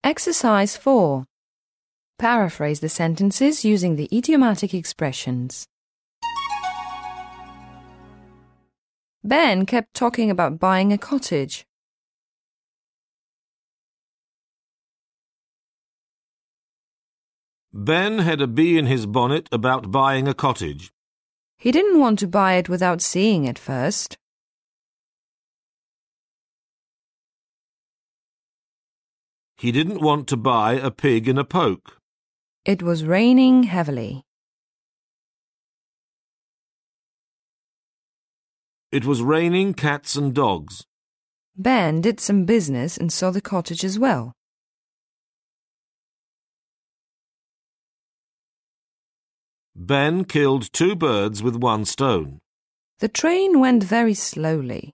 Exercise 4. Paraphrase the sentences using the idiomatic expressions. Ben kept talking about buying a cottage. Ben had a bee in his bonnet about buying a cottage. He didn't want to buy it without seeing it first. He didn't want to buy a pig in a poke. It was raining heavily. It was raining cats and dogs. Ben did some business and saw the cottage as well. Ben killed 2 birds with 1 stone. The train went very slowly.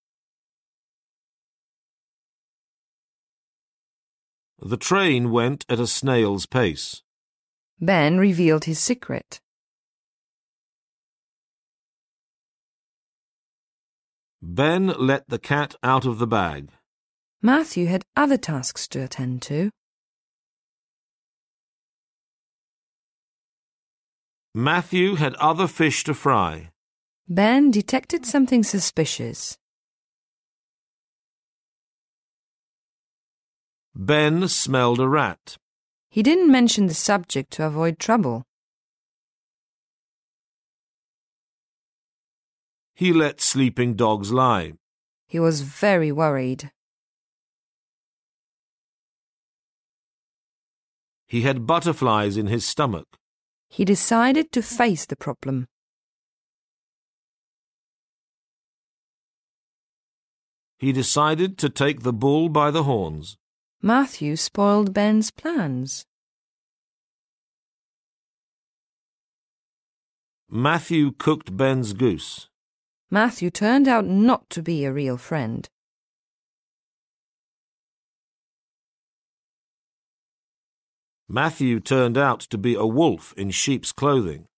The train went at a snail's pace. Ben revealed his secret. Ben let the cat out of the bag. Matthew had other tasks to attend to. Matthew had other fish to fry. Ben detected something suspicious. Ben smelled a rat. He didn't mention the subject to avoid trouble. He let sleeping dogs lie. He was very worried. He had butterflies in his stomach. He decided to face the problem. He decided to take the bull by the horns. Matthew spoiled Ben's plans. Matthew cooked Ben's goose. Matthew turned out not to be a real friend. Matthew turned out to be a wolf in sheep's clothing.